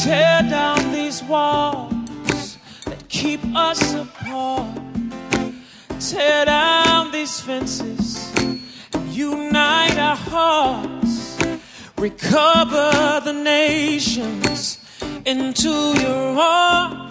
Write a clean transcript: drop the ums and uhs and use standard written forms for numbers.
Tear down these walls that keep us apart. Tear down these fences and unite our hearts. Recover the nations into your arms.